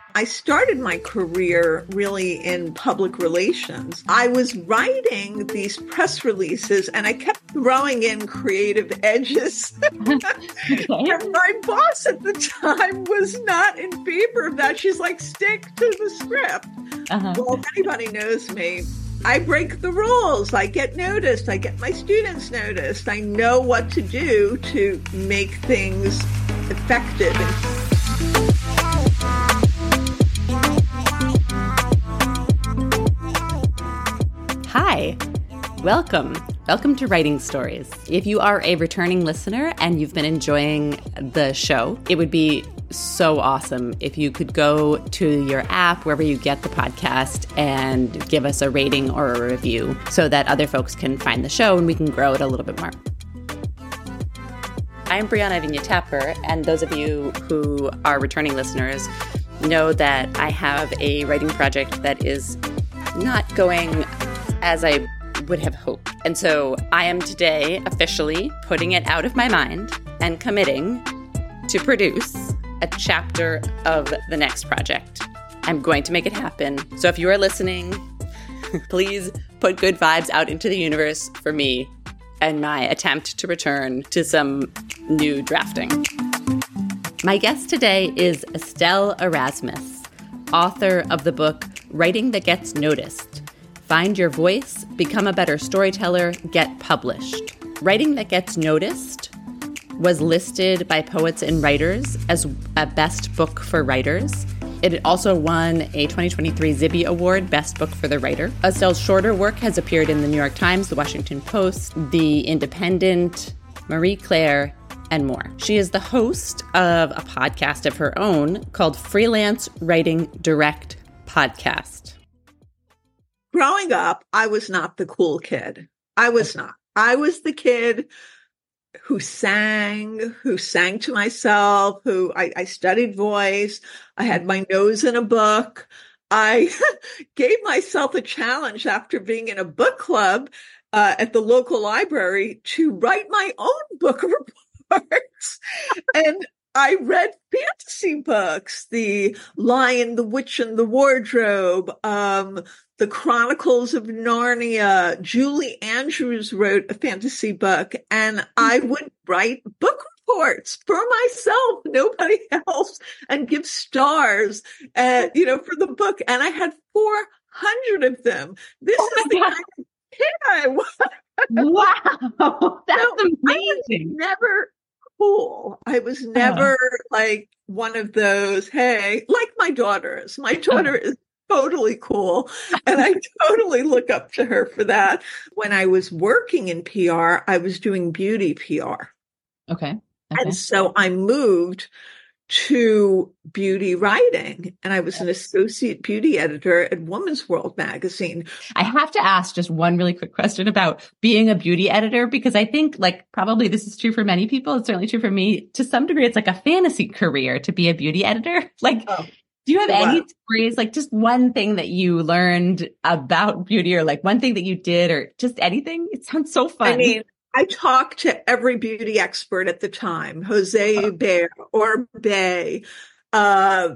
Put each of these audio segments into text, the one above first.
I started my career really in public relations. I was writing these press releases and I kept throwing in creative edges. Okay. And my boss at the time was not in favor of that. She's like, stick to the script. Well, if anybody knows me, I break the rules. I get noticed. I get my students noticed. I know what to do to make things effective. Hi, welcome to Writing Stories. If you are a returning listener and you've been enjoying the show, it would be so awesome if you could go to your app, wherever you get the podcast, and give us a rating or a review so that other folks can find the show and we can grow it a little bit more. I'm Brianna Vigna-Tapper, and those of you who are returning listeners know that I have a writing project that is not going as I would have hoped. And so I am today officially putting it out of my mind and committing to produce a chapter of the next project. I'm going to make it happen. So if you are listening, please put good vibes out into the universe for me and my attempt to return to some new drafting. My guest today is Estelle Erasmus, author of the book Writing That Gets Noticed. Find your voice, become a better storyteller, get published. Writing That Gets Noticed was listed by Poets and Writers as a best book for writers. It also won a 2023 Zibby Award, Best Book for the Writer. Estelle's shorter work has appeared in the New York Times, the Washington Post, The Independent, Marie Claire, and more. She is the host of a podcast of her own called Freelance Writing Direct Podcast. Growing up, I was not the cool kid. I was not. I was the kid who sang to myself, I studied voice. I had my nose in a book. I gave myself a challenge after being in a book club at the local library to write my own book reports. And I read fantasy books, The Lion, the Witch, and the Wardrobe, The Chronicles of Narnia. Julie Andrews wrote a fantasy book, and I would write book reports for myself, nobody else, and give stars, for the book. And I had 400 of them. This is the kind of kid I was. Wow, that's amazing. Never cool. I was never like one of those, hey, like my daughter is. My daughter is totally cool. And I totally look up to her for that. When I was working in PR, I was doing beauty PR. Okay. And so I moved to beauty writing, and I was an associate beauty editor at Woman's World magazine. I have to ask just one really quick question about being a beauty editor, because I think probably this is true for many people. It's certainly true for me. To some degree, it's like a fantasy career to be a beauty editor. Do you have any stories, just one thing that you learned about beauty, or one thing that you did, or just anything? It sounds so fun. I mean, I talked to every beauty expert at the time, Jose Bear, Bay, Marina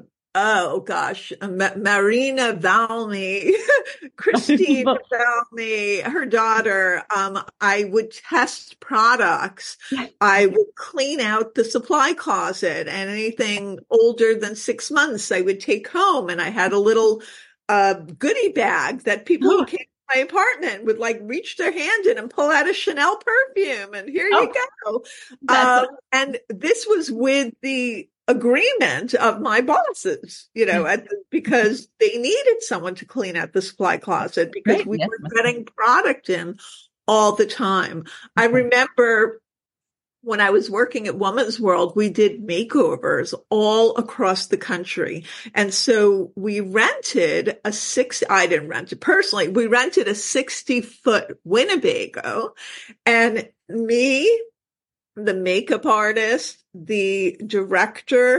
Valmy, Christine Valmy, her daughter. I would test products. I would clean out the supply closet, and anything older than 6 months I would take home. And I had a little goodie bag that people who came my apartment would reach their hand in and pull out a Chanel perfume, and here you go. And this was with the agreement of my bosses, because they needed someone to clean out the supply closet because we were getting product in all the time. I remember when I was working at Woman's World, we did makeovers all across the country. And so we rented I didn't rent it personally. We rented a 60-foot Winnebago, and me, the makeup artist, the director,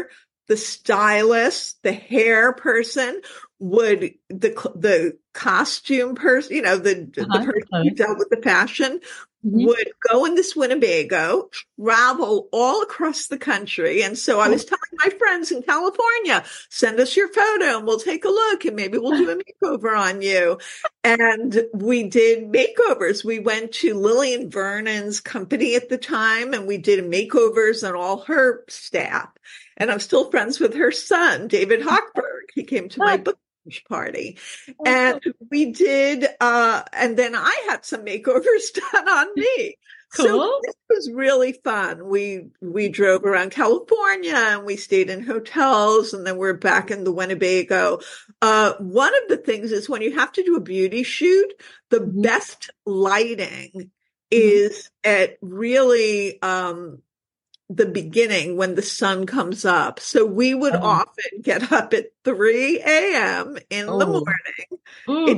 the stylist, the hair person would, the costume person, the person who dealt with the fashion would go in this Winnebago, travel all across the country. And so I was telling my friends in California, send us your photo and we'll take a look and maybe we'll do a makeover on you. And we did makeovers. We went to Lillian Vernon's company at the time and we did makeovers on all her staff. And I'm still friends with her son, David Hochberg. He came to my book party and we did and then I had some makeovers done on me. Cool. So this was really fun. We drove around California and we stayed in hotels and then we're back in the Winnebago. One of the things is when you have to do a beauty shoot, the best lighting is at really the beginning when the sun comes up. So we would often get up at 3 a.m. in the morning.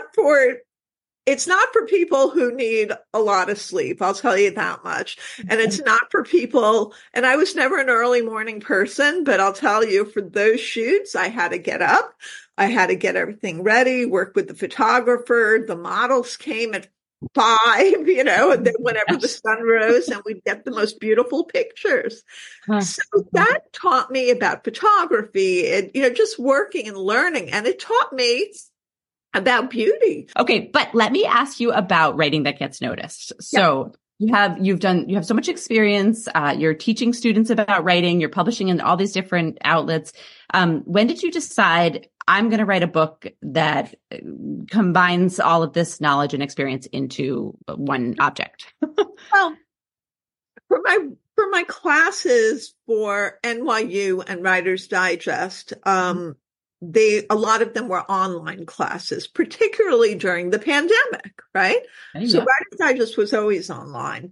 It's not for people who need a lot of sleep. I'll tell you that much. And it's not for people, and I was never an early morning person, but I'll tell you for those shoots, I had to get up. I had to get everything ready, work with the photographer. The models came at 5, and then whenever the sun rose and we'd get the most beautiful pictures. So that taught me about photography and, just working and learning. And it taught me about beauty. Okay. But let me ask you about writing that gets noticed. So you have so much experience. You're teaching students about writing, you're publishing in all these different outlets. When did you decide I'm going to write a book that combines all of this knowledge and experience into one object? Well, for my classes for NYU and Writer's Digest, a lot of them were online classes, particularly during the pandemic, right? So Writer's Digest was always online.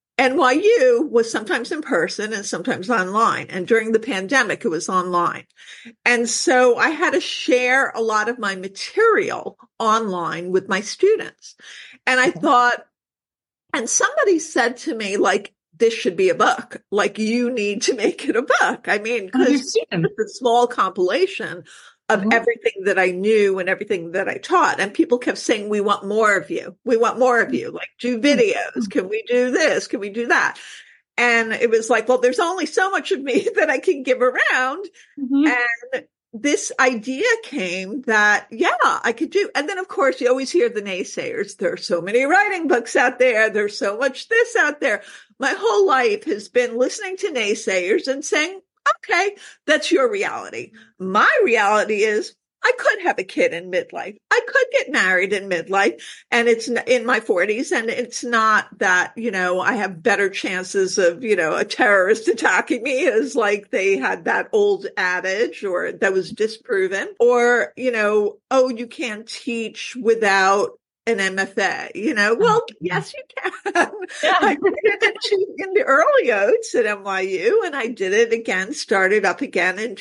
NYU was sometimes in person and sometimes online. And during the pandemic, it was online. And so I had to share a lot of my material online with my students. And I thought, and somebody said to me, this should be a book. You need to make it a book. I mean, because it's a small compilation of everything that I knew and everything that I taught. And people kept saying, we want more of you. We want more of you. Do videos. Can we do this? Can we do that? And it was well, there's only so much of me that I can give around. And this idea came that, I could do. And then, of course, you always hear the naysayers. There are so many writing books out there. There's so much this out there. My whole life has been listening to naysayers and saying, okay, that's your reality. My reality is I could have a kid in midlife. I could get married in midlife and it's in my 40s. And it's not that, I have better chances of, a terrorist attacking me as they had that old adage or that was disproven or, you can't teach without an MFA, well, yes, you can. Yeah. I did it in the early oats at NYU and I did it again, started up again in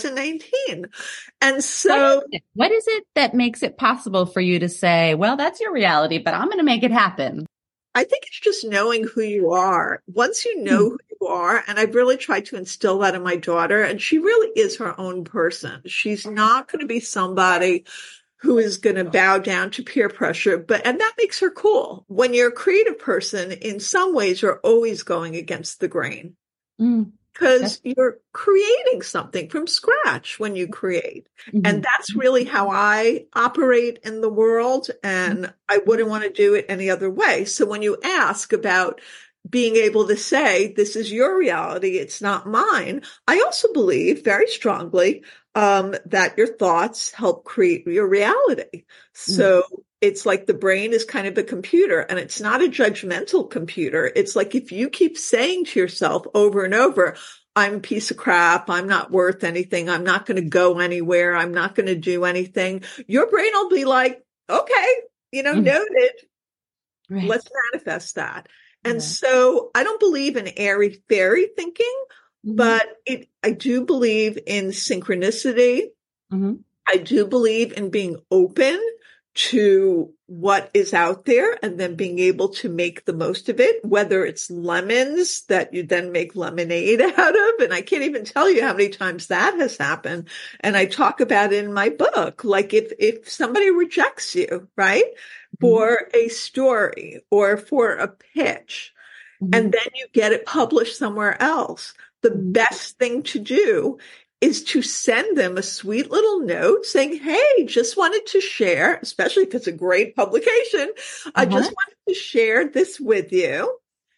2019. And so what is it that makes it possible for you to say, well, that's your reality, but I'm going to make it happen? I think it's just knowing who you are. Once you know who you are, and I've really tried to instill that in my daughter, and she really is her own person. She's not going to be somebody who is going to bow down to peer pressure, and that makes her cool. When you're a creative person, in some ways, you're always going against the grain because you're creating something from scratch when you create. And that's really how I operate in the world. And I wouldn't want to do it any other way. So when you ask about being able to say, this is your reality, it's not mine, I also believe very strongly that your thoughts help create your reality. So it's the brain is kind of a computer and it's not a judgmental computer. It's if you keep saying to yourself over and over, I'm a piece of crap, I'm not worth anything, I'm not going to go anywhere, I'm not going to do anything, your brain will be okay, noted. Right. Let's manifest that. And so I don't believe in airy fairy thinking, but I do believe in synchronicity. I do believe in being open to what is out there and then being able to make the most of it, whether it's lemons that you then make lemonade out of. And I can't even tell you how many times that has happened. And I talk about it in my book. Like if somebody rejects you, right, for a story or for a pitch, and then you get it published somewhere else, the best thing to do is to send them a sweet little note saying, hey, just wanted to share, especially if it's a great publication. I just wanted to share this with you.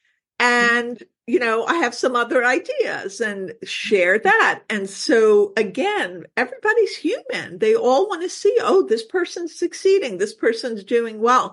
And, I have some other ideas, and share that. And so again, everybody's human. They all want to see, oh, this person's succeeding. This person's doing well.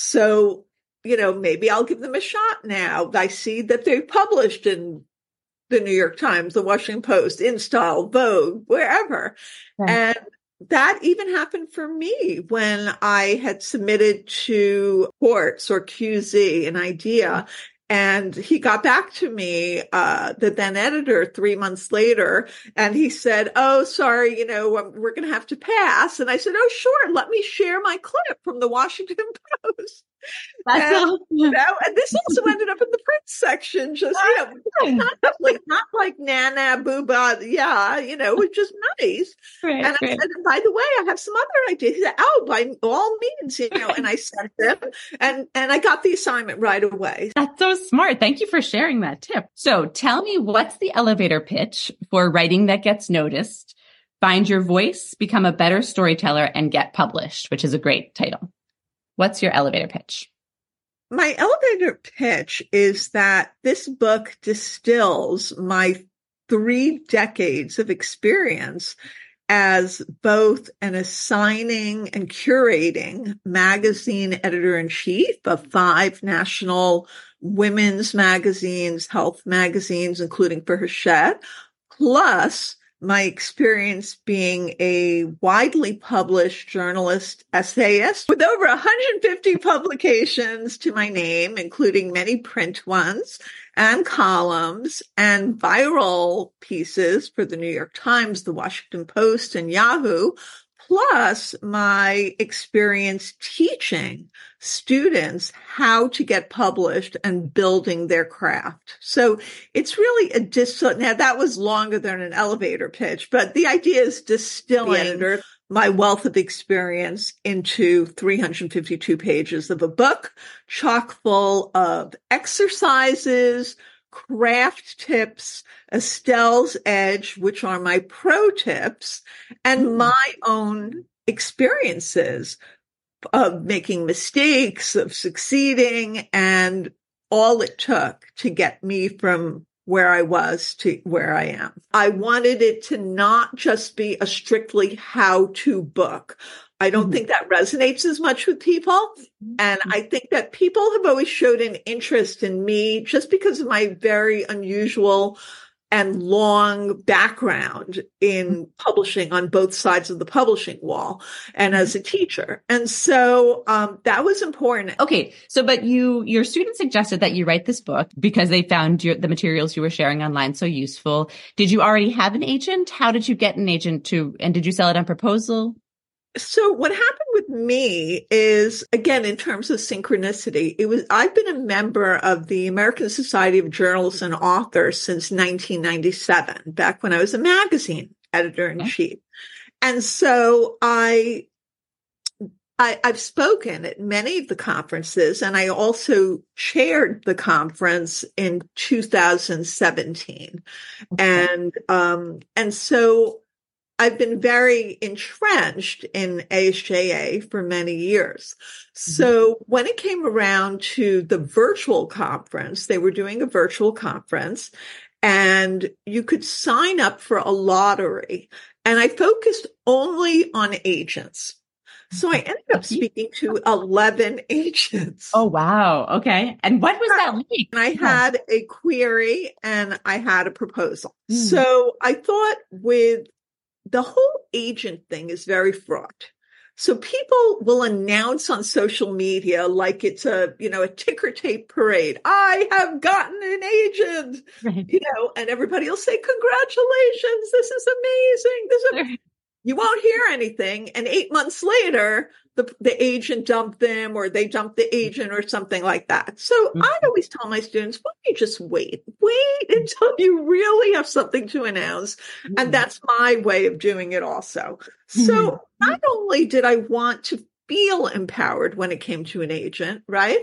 So, maybe I'll give them a shot now. I see that they've published in the New York Times, the Washington Post, InStyle, Vogue, wherever. Right. And that even happened for me when I had submitted to Quartz or QZ an idea. And he got back to me, the then editor, 3 months later, and he said, oh, sorry, we're going to have to pass. And I said, oh, sure, let me share my clip from the Washington Post. And this also ended up in the print section, just, not like Nana, Booba, it was just nice. Right, and I said, and by the way, I have some other ideas. He said, oh, by all means, and I sent them, and I got the assignment right away. That's so smart. Thank you for sharing that tip. So tell me, what's the elevator pitch for writing that gets noticed, find your voice, become a better storyteller, and get published, which is a great title. What's your elevator pitch? My elevator pitch is that this book distills my 3 decades of experience as both an assigning and curating magazine editor-in-chief of 5 national women's magazines, health magazines, including for Hachette, plus my experience being a widely published journalist essayist with over 150 publications to my name, including many print ones and columns and viral pieces for the New York Times, the Washington Post, and Yahoo, plus my experience teaching students how to get published and building their craft. So it's really now that was longer than an elevator pitch, but the idea is distilling my wealth of experience into 352 pages of a book, chock full of exercises, craft tips, Estelle's Edge, which are my pro tips, and my own experiences of making mistakes, of succeeding, and all it took to get me from where I was to where I am. I wanted it to not just be a strictly how-to book. I don't think that resonates as much with people. And I think that people have always showed an interest in me just because of my very unusual and long background in publishing on both sides of the publishing wall and as a teacher. And so that was important. Okay. So, but your students suggested that you write this book because they found the materials you were sharing online so useful. Did you already have an agent? How did you get an agent and did you sell it on proposal? So what happened with me is, again, in terms of synchronicity, I've been a member of the American Society of Journalists and Authors since 1997, back when I was a magazine editor-in-chief. And so I've spoken at many of the conferences, and I also chaired the conference in 2017. And so I've been very entrenched in ASJA for many years. So when it came around to the virtual conference, they were doing a virtual conference and you could sign up for a lottery. And I focused only on agents. So I ended up speaking to 11 agents. Oh, wow. Okay. And what was that like? And I had a query and I had a proposal. So I thought the whole agent thing is very fraught. So people will announce on social media like it's a ticker tape parade. I have gotten an agent, right. And everybody will say, congratulations. This is amazing. You won't hear anything. And 8 months later, the agent dumped them or they dumped the agent or something like that. So I always tell my students, why don't you just wait until you really have something to announce. And that's my way of doing it also. So not only did I want to feel empowered when it came to an agent, right?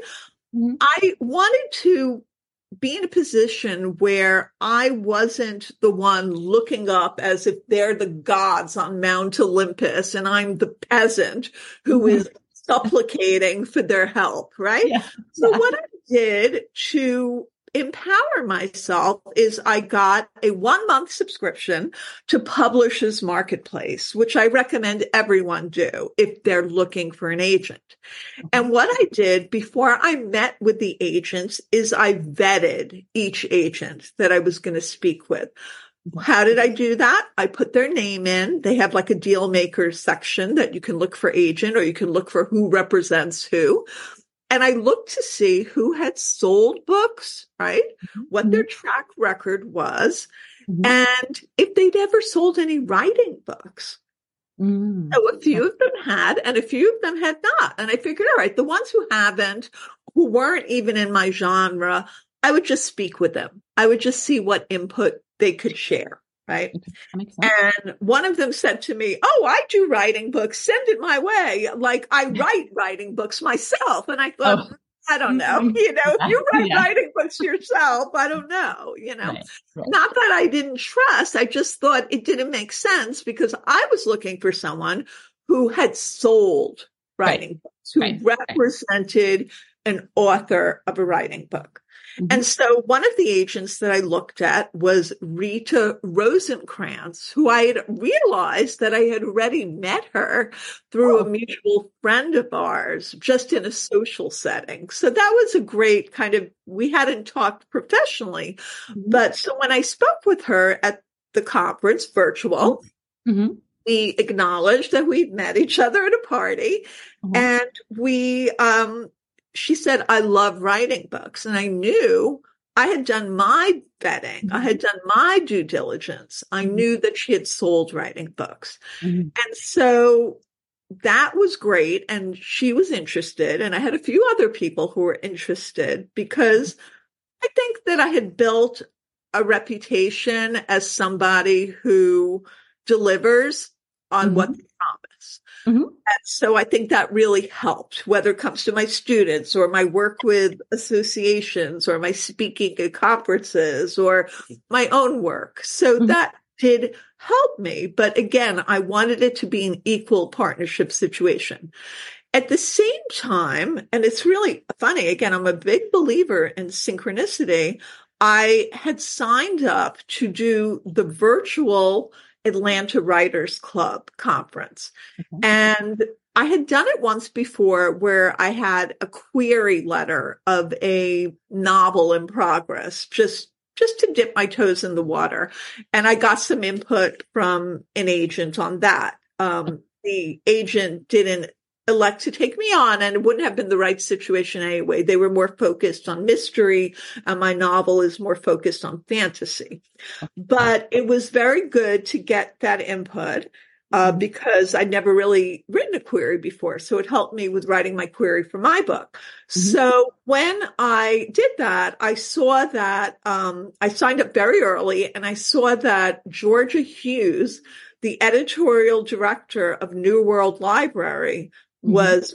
I wanted to be in a position where I wasn't the one looking up as if they're the gods on Mount Olympus and I'm the peasant who is supplicating for their help, right? So what I did to empower myself is I got a 1-month subscription to Publishers Marketplace, which I recommend everyone do if they're looking for an agent. And what I did before I met with the agents is I vetted each agent that I was going to speak with. How did I do that? I put their name in. They have like a deal maker section that you can look for agent or you can look for who represents who. And I looked to see who had sold books, right? What their track record was, and if they'd ever sold any writing books. So a few of them had, and a few of them had not. And I figured, all right, the ones who haven't, who weren't even in my genre, I would just speak with them. I would just see what input they could share. Right. And one of them said to me, oh, I do writing books. Send it my way. Like I write writing books myself. And I thought, I don't know, if you write writing books yourself, I don't know, not that I didn't trust. I just thought it didn't make sense because I was looking for someone who had sold writing books, who represented an author of a writing book. And so one of the agents that I looked at was Rita Rosenkrantz, who I had realized that I had already met her through a mutual friend of ours, just in a social setting. So that was a great we hadn't talked professionally. But so when I spoke with her at the conference, virtual, we acknowledged that we'd met each other at a party and she said, I love writing books. And I knew I had done my vetting. I had done my due diligence. I knew that she had sold writing books. And so that was great. And she was interested. And I had a few other people who were interested because I think that I had built a reputation as somebody who delivers on what they promise. And so I think that really helped, whether it comes to my students or my work with associations or my speaking at conferences or my own work. So that did help me. But again, I wanted it to be an equal partnership situation. At the same time, and it's really funny, again, I'm a big believer in synchronicity. I had signed up to do the virtual Atlanta Writers Club conference. And I had done it once before where I had a query letter of a novel in progress, just to dip my toes in the water. And I got some input from an agent on that. The agent didn't elect to take me on, and it wouldn't have been the right situation anyway. They were more focused on mystery, and my novel is more focused on fantasy. But it was very good to get that input because I'd never really written a query before. So it helped me with writing my query for my book. So when I did that, I saw that I signed up very early, and I saw that Georgia Hughes, the editorial director of New World Library, was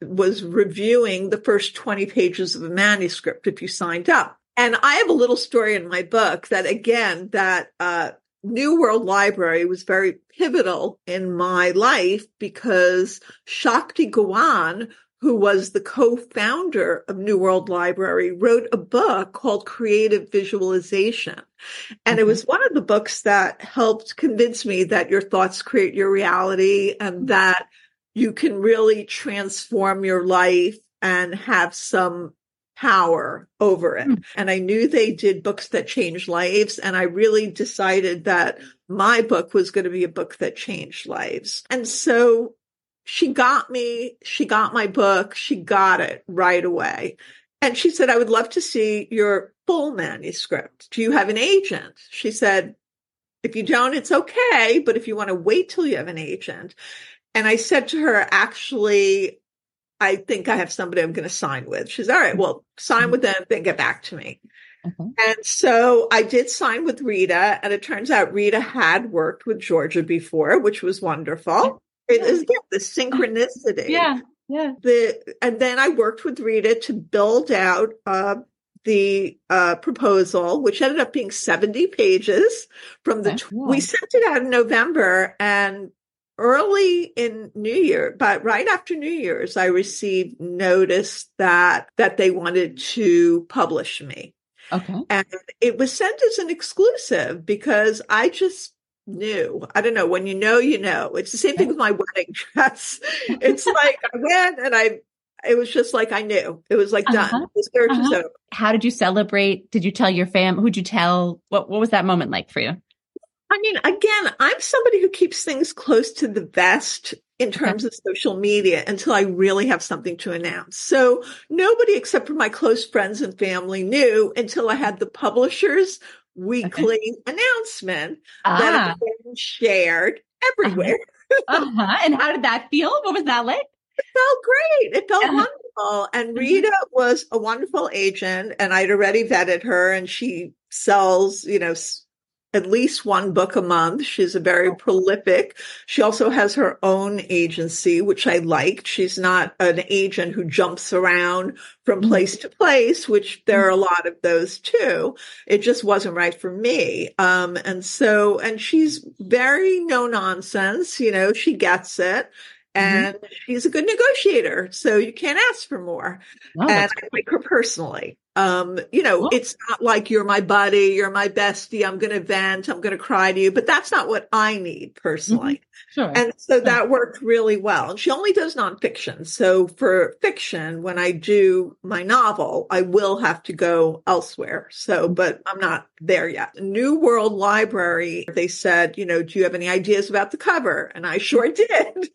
reviewing the first 20 pages of a manuscript if you signed up. And I have a little story in my book that, again, that New World Library was very pivotal in my life because Shakti Gawan, who was the co-founder of New World Library, wrote a book called Creative Visualization. And it was one of the books that helped convince me that your thoughts create your reality and that you can really transform your life and have some power over it. And I knew they did books that changed lives. And I really decided that my book was going to be a book that changed lives. And so she got my book, she got it right away. And she said, I would love to see your full manuscript. Do you have an agent? She said, if you don't, it's okay. But if you want to wait till you have an agent. And I said to her, actually, I think I have somebody I'm going to sign with. She's all right, well, sign with them, then get back to me. Okay. And so I did sign with Rita, and it turns out Rita had worked with Georgia before, which was wonderful. It is, again, the synchronicity. Yeah. Yeah. And then I worked with Rita to build out the proposal, which ended up being 70 pages from we sent it out in November, and early in New Year, but right after New Year's, I received notice that they wanted to publish me. Okay. And it was sent as an exclusive because I just knew. I don't know. When you know, you know. It's the same thing with my wedding dress. It's like I went and it was just like I knew. It was like done. The search is over. How did you celebrate? Did you tell your fam? Who'd you tell? What was that moment like for you? I mean, again, I'm somebody who keeps things close to the vest in terms of social media until I really have something to announce. So nobody except for my close friends and family knew until I had the publisher's weekly announcement that had been shared everywhere. And how did that feel? What was that like? It felt great. It felt wonderful. And Rita was a wonderful agent, and I'd already vetted her, and she sells, at least one book a month. She's a very prolific. She also has her own agency, which I liked. She's not an agent who jumps around from place to place, which there are a lot of those too. It just wasn't right for me. And she's very no nonsense. She gets it. And she's a good negotiator. So you can't ask for more. Oh, and I like her personally. It's not like you're my buddy, you're my bestie, I'm going to vent, I'm going to cry to you, but that's not what I need personally. Sure. And so that worked really well. And she only does nonfiction. So for fiction, when I do my novel, I will have to go elsewhere. But I'm not there yet. New World Library, they said, do you have any ideas about the cover? And I sure did.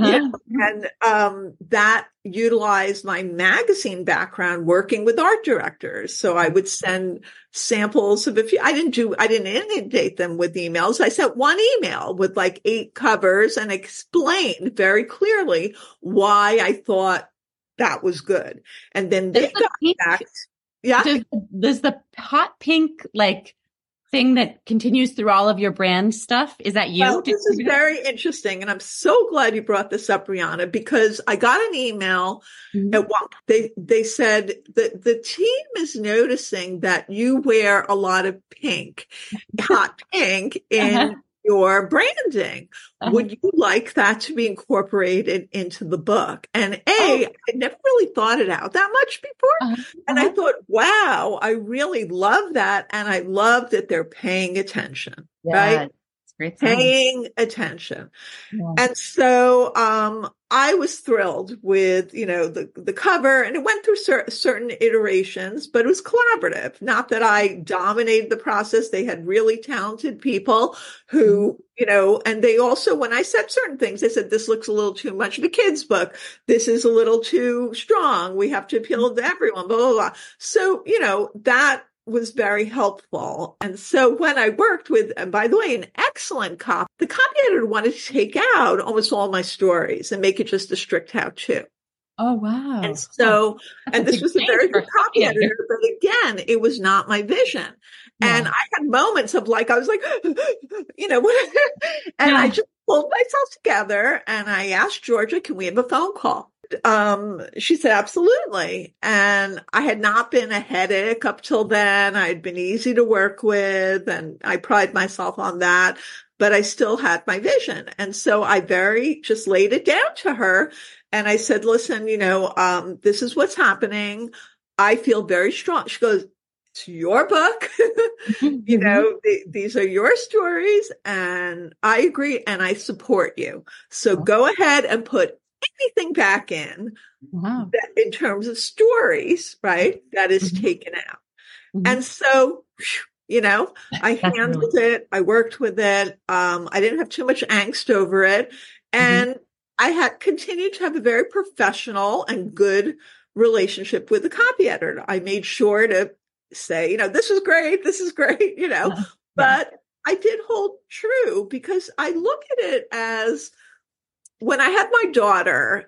And that utilized my magazine background working with art directors. So I would send samples of I didn't inundate them with emails. I sent one email with like 8 covers and explained very clearly why I thought that was good. And then they got back. Yeah. Does the hot pink thing that continues through all of your brand stuff? Is that you? Well, this is very interesting. And I'm so glad you brought this up, Brianna, because I got an email at one point. They said that the team is noticing that you wear a lot of pink, hot pink in your branding. Would you like that to be incorporated into the book? And I never really thought it out that much before. And I thought, wow, I really love that. And I love that they're paying attention, right? Great paying attention. Yeah. And so, I was thrilled with, the cover, and it went through certain iterations, but it was collaborative. Not that I dominated the process. They had really talented people who, and they also, when I said certain things, they said, this looks a little too much of a kid's book. This is a little too strong. We have to appeal to everyone, blah, blah, blah. So, that was very helpful. And so when I worked with, and by the way, an excellent the copy editor wanted to take out almost all my stories and make it just a strict how-to. Oh, wow. And so, and this was a very good copy editor, but again, it was not my vision. Yeah. And I had moments of I was like, and I just pulled myself together and I asked Georgia, can we have a phone call? She said, absolutely. And I had not been a headache up till then. I'd been easy to work with, and I pride myself on that, but I still had my vision. And so I just laid it down to her. And I said, listen, this is what's happening. I feel very strong. She goes, it's your book. These are your stories, and I agree. And I support you. So go ahead and put anything back in that in terms of stories, right? That is taken out. And so, I handled it. I worked with it. I didn't have too much angst over it. And I had continued to have a very professional and good relationship with the copy editor. I made sure to say, this is great. This is great, but I did hold true because I look at it as, when I had my daughter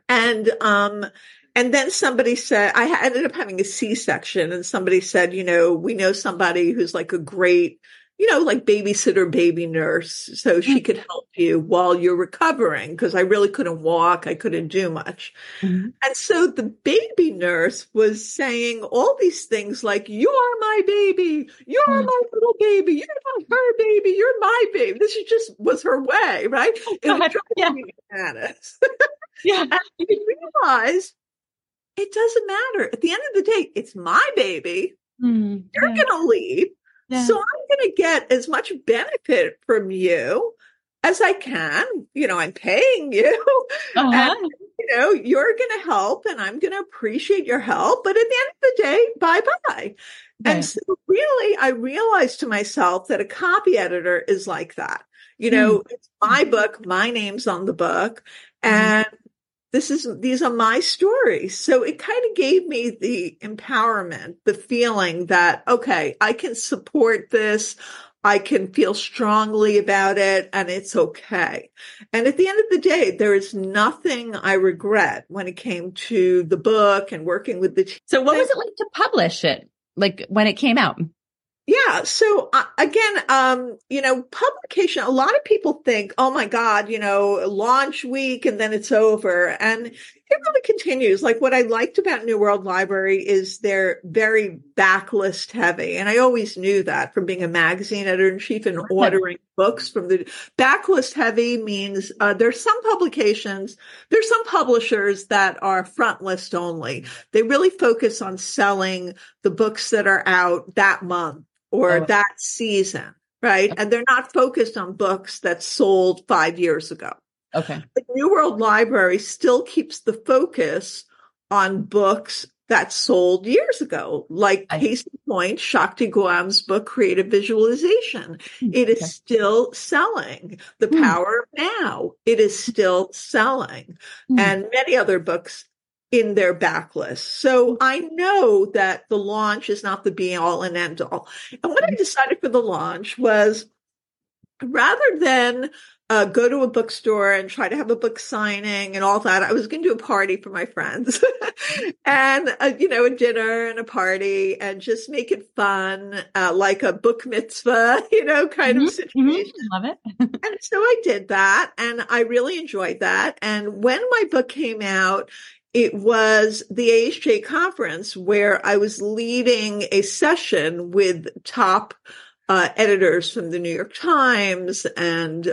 and then somebody said, ended up having a C-section, and somebody said, we know somebody who's like a great, like babysitter, baby nurse, so she could help you while you're recovering, because I really couldn't walk. I couldn't do much. Mm-hmm. And so the baby nurse was saying all these things like, you're my baby, you're my little baby, you're not her baby, you're my baby. This was her way, right? It was driving me bananas. And I realized, it doesn't matter. At the end of the day, it's my baby. You're going to leave. Yeah. So I'm going to get as much benefit from you as I can. I'm paying you. And, you're going to help, and I'm going to appreciate your help. But at the end of the day, bye-bye. Right. And so really, I realized to myself that a copy editor is like that. It's my book, my name's on the book. And these are my stories. So it kind of gave me the empowerment, the feeling that, okay, I can support this. I can feel strongly about it, and it's okay. And at the end of the day, there is nothing I regret when it came to the book and working with the team. So what was it like to publish it? Like when it came out? Yeah. So again, publication, a lot of people think, oh my God, launch week and then it's over. And it really continues. Like what I liked about New World Library is they're very backlist heavy. And I always knew that from being a magazine editor-in-chief and ordering books from the backlist heavy means there's some publishers that are front list only. They really focus on selling the books that are out that month or that season, right? And they're not focused on books that sold 5 years ago. Okay. The New World Library still keeps the focus on books that sold years ago, like case in point, Shakti Guam's book, Creative Visualization. It is still selling. The Power of Now, it is still selling. And many other books in their backlist. So I know that the launch is not the be all and end all. And what I decided for the launch was, rather than go to a bookstore and try to have a book signing and all that, I was going to do a party for my friends and, a dinner and a party, and just make it fun, like a book mitzvah, kind of situation. Love it. And so I did that, and I really enjoyed that. And when my book came out, it was the AHJ conference where I was leading a session with top editors from the New York Times, and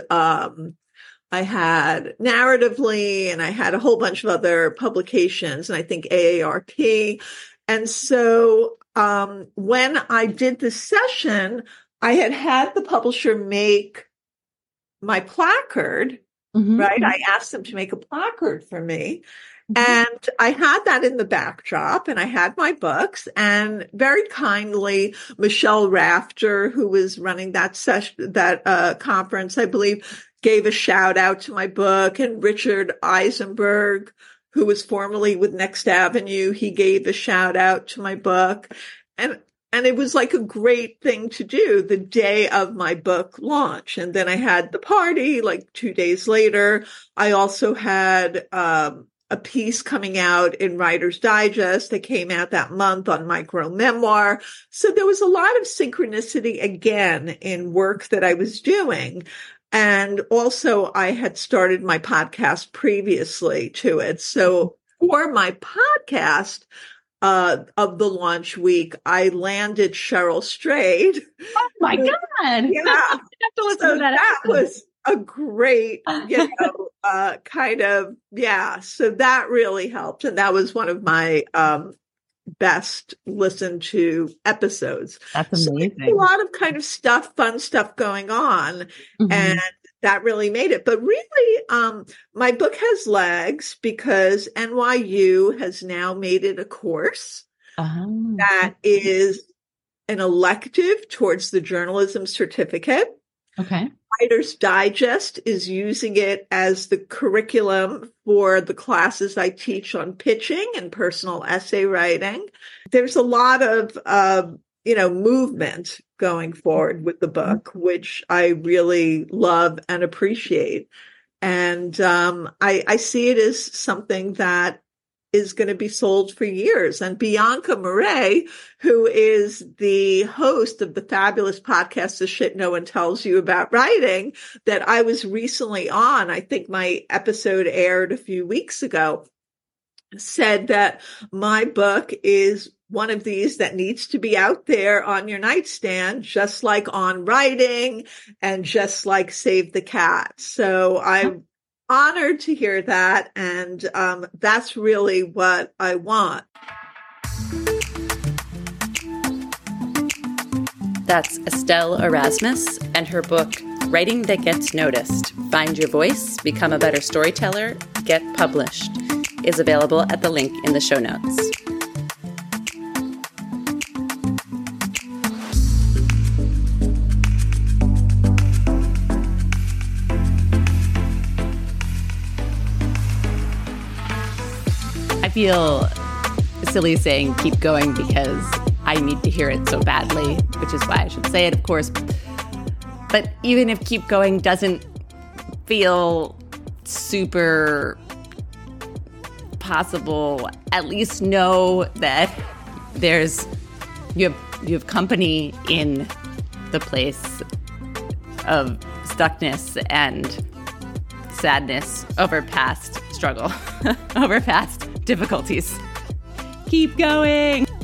I had Narratively, and I had a whole bunch of other publications, and I think AARP. And so when I did the session, I had the publisher make my placard, right? I asked them to make a placard for me. And I had that in the backdrop, and I had my books, and very kindly, Michelle Rafter, who was running that session, conference, I believe, gave a shout out to my book, and Richard Eisenberg, who was formerly with Next Avenue, he gave a shout out to my book. And it was like a great thing to do the day of my book launch. And then I had the party like 2 days later. I also had, a piece coming out in Writer's Digest that came out that month on micro memoir. So there was a lot of synchronicity again in work that I was doing. And also I had started my podcast previously to it. So for my podcast of the launch week, I landed Cheryl Strayed. Oh my God. Yeah. I have to listen to that was a great, kind of, so that really helped. And that was one of my best listened to episodes. That's amazing. So a lot of kind of fun stuff going on. And that really made it. But really, my book has legs because NYU has now made it a course that is an elective towards the journalism certificate. Okay. Writer's Digest is using it as the curriculum for the classes I teach on pitching and personal essay writing. There's a lot of, movement going forward with the book, which I really love and appreciate. And I see it as something that is going to be sold for years. And Bianca Marais, who is the host of the fabulous podcast, The Shit No One Tells You About Writing, that I was recently on, I think my episode aired a few weeks ago, said that my book is one of these that needs to be out there on your nightstand, just like On Writing and just like Save the Cat. So I'm honored to hear that. And that's really what I want. That's Estelle Erasmus and her book, Writing That Gets Noticed. Find Your Voice, Become a Better Storyteller, Get Published, is available at the link in the show notes. I feel silly saying keep going because I need to hear it so badly, which is why I should say it, of course. But even if keep going doesn't feel super possible, at least know that you have company in the place of stuckness and sadness over past struggle, over past difficulties. Keep going.